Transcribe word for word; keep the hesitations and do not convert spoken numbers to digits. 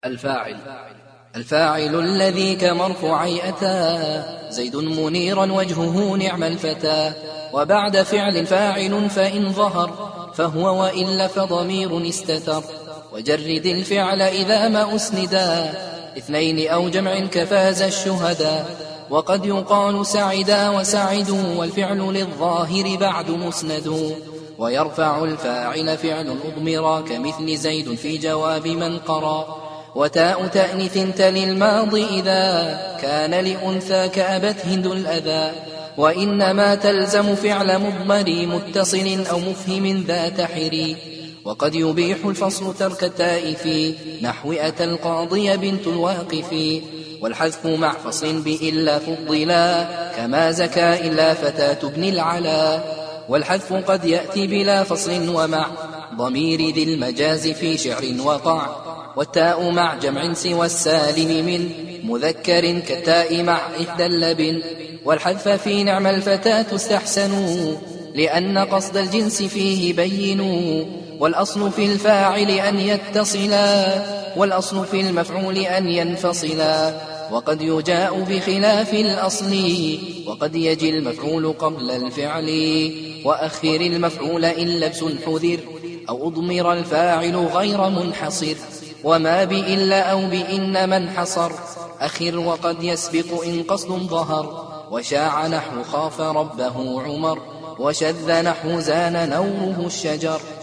الفاعل الفاعل الذي كمرفوعي أتى زيد منيرا وجهه نعم الفتى. وبعد فعل فاعل فإن ظهر فهو وإلا فضمير استتر. وجرد الفعل إذا ما أسندا اثنين أو جمع كفاز الشهدا. وقد يقال سعدا وسعدوا والفعل للظاهر بعد مسند. ويرفع الفاعل فعل أضمرا كمثل زيد في جواب من قرأ. وتاء تأنيث تلي الماضي إذا كان لأنثى كأبت هند الأذى. وإنما تلزم فعل مضمر متصل أو مفهم ذات حري. وقد يبيح الفصل ترك التاء في نحو أتى القاضي بنت الواقف. والحذف مع فصل بإلا فضلا كما زكى إلا فتاة ابن العلا. والحذف قد يأتي بلا فصل ومع ضمير ذي المجاز في شعر وقع. والتاء مع جمع سوى السالم من مذكر كالتاء مع إحدى اللبن. والحذف في نعم الفتاة استحسنوا لأن قصد الجنس فيه بينوا. والأصل في الفاعل أن يتصلا والأصل في المفعول أن ينفصلا. وقد يجاء بخلاف الأصل وقد يجي المفعول قبل الفعل. وأخر المفعول إن لبس حذر أو أضمر الفاعل غير منحصر. وما بإلا أو بإن من حصر أخر. وقد يسبق إن قصد ظهر وشاع نحو خاف ربه عمر. وشذ نحو زان نوره الشجر.